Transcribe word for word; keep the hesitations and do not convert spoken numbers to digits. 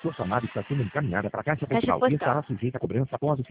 sua chamada está sendo encaminhada para a Caixa Caixa Postal e Postal. estará sujeita a cobrança após o